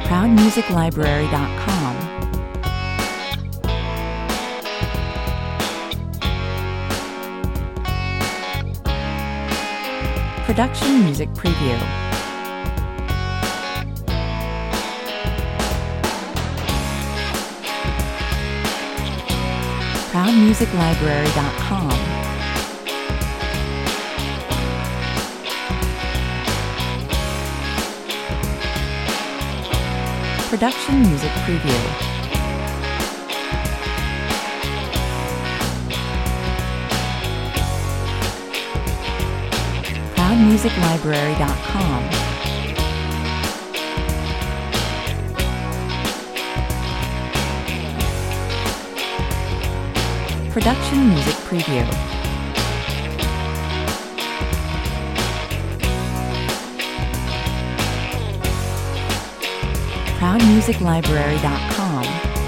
ProudMusicLibrary.com. Production Music Preview. ProudMusicLibrary.com. Production Music Preview. ProudMusicLibrary.com. Production Music Preview. ProudMusicLibrary.com.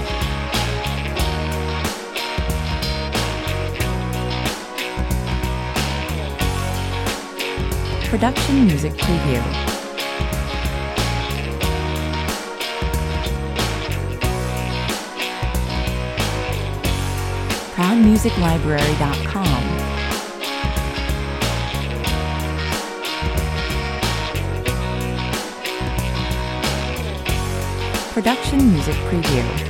Production Music Preview. ProudMusicLibrary.com. Production Music Preview.